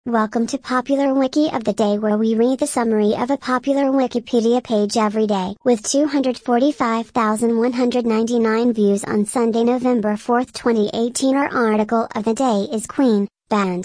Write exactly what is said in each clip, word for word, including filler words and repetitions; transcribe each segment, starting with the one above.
Welcome to Popular Wiki of the Day, where we read the summary of a popular Wikipedia page every day. With two hundred forty-five thousand one hundred ninety-nine views on Sunday, November fourth, twenty eighteen, our article of the day is Queen, Band.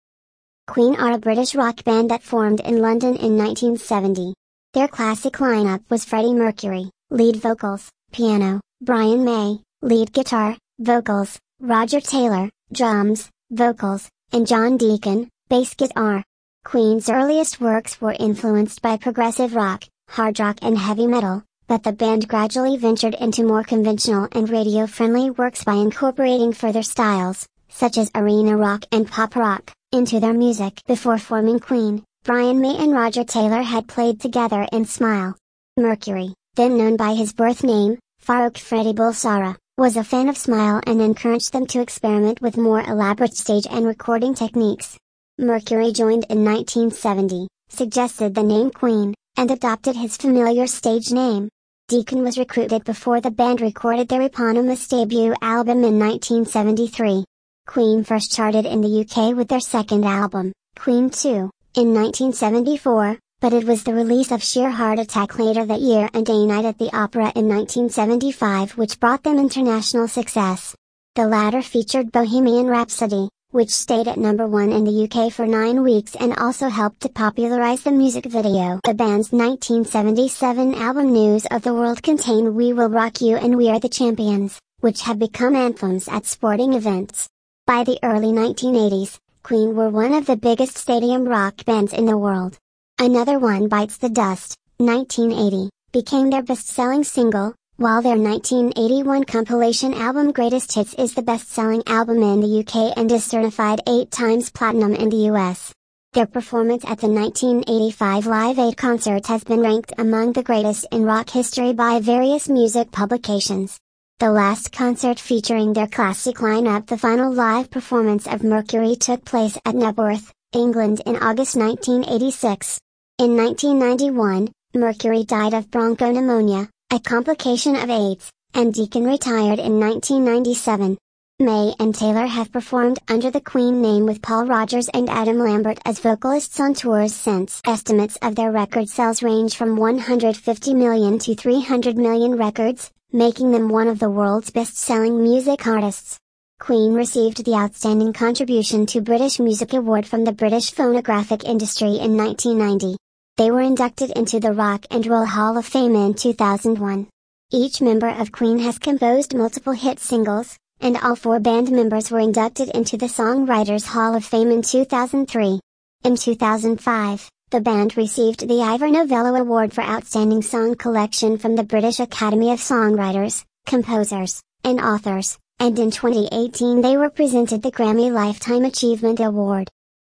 Queen are a British rock band that formed in London in nineteen seventy. Their classic lineup was Freddie Mercury, lead vocals, piano, Brian May, lead guitar, vocals, Roger Taylor, drums, vocals, and John Deacon, bass guitar. Queen's earliest works were influenced by progressive rock, hard rock and heavy metal, but the band gradually ventured into more conventional and radio-friendly works by incorporating further styles, such as arena rock and pop rock, into their music. Before forming Queen, Brian May and Roger Taylor had played together in Smile. Mercury, then known by his birth name, Farrokh Freddie Bulsara, was a fan of Smile and encouraged them to experiment with more elaborate stage and recording techniques. Mercury joined in nineteen seventy, suggested the name Queen, and adopted his familiar stage name. Deacon was recruited before the band recorded their eponymous debut album in nineteen seventy-three. Queen first charted in the U K with their second album, Queen two, in nineteen seventy-four, but it was the release of Sheer Heart Attack later that year and A Night at the Opera in nineteen seventy-five which brought them international success. The latter featured Bohemian Rhapsody, which stayed at number one in the U K for nine weeks and also helped to popularize the music video. The band's nineteen seventy-seven album News of the World contained We Will Rock You and We Are the Champions, which have become anthems at sporting events. By the early nineteen eighties, Queen were one of the biggest stadium rock bands in the world. Another One Bites the Dust, nineteen eighty, became their best-selling single, while their nineteen eighty-one compilation album Greatest Hits is the best-selling album in the U K and is certified eight times platinum in the U S. Their performance at the nineteen eighty-five Live Aid concert has been ranked among the greatest in rock history by various music publications. The last concert featuring their classic lineup, the final live performance of Mercury, took place at Knebworth, England in August nineteen eighty-six. In nineteen ninety-one, Mercury died of bronchopneumonia, a complication of AIDS, and Deacon retired in nineteen ninety-seven. May and Taylor have performed under the Queen name with Paul Rodgers and Adam Lambert as vocalists on tours since. Estimates of their record sales range from one hundred fifty million to three hundred million records, making them one of the world's best-selling music artists. Queen received the Outstanding Contribution to British Music Award from the British Phonographic Industry in nineteen ninety. They were inducted into the Rock and Roll Hall of Fame in two thousand one. Each member of Queen has composed multiple hit singles, and all four band members were inducted into the Songwriters Hall of Fame in two thousand three. In two thousand five, the band received the Ivor Novello Award for Outstanding Song Collection from the British Academy of Songwriters, Composers, and Authors, and in twenty eighteen they were presented the Grammy Lifetime Achievement Award.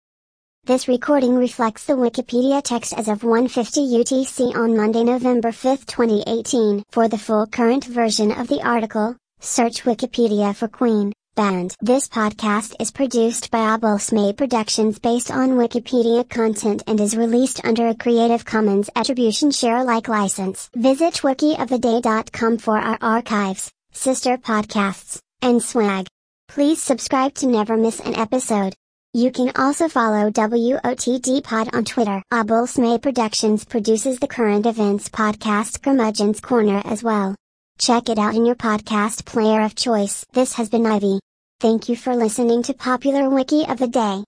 This recording reflects the Wikipedia text as of one fifty U T C on Monday, November fifth, twenty eighteen. For the full current version of the article, search Wikipedia for Queen, Band. This podcast is produced by Abulsmay Productions based on Wikipedia content and is released under a Creative Commons Attribution Share Alike license. Visit wiki of the day dot com for our archives, sister podcasts, and swag. Please subscribe to never miss an episode. You can also follow W O T D Pod on Twitter. Abulsmay Productions produces the current events podcast Curmudgeon's Corner as well. Check it out in your podcast player of choice. This has been Ivy. Thank you for listening to Popular Wiki of the Day.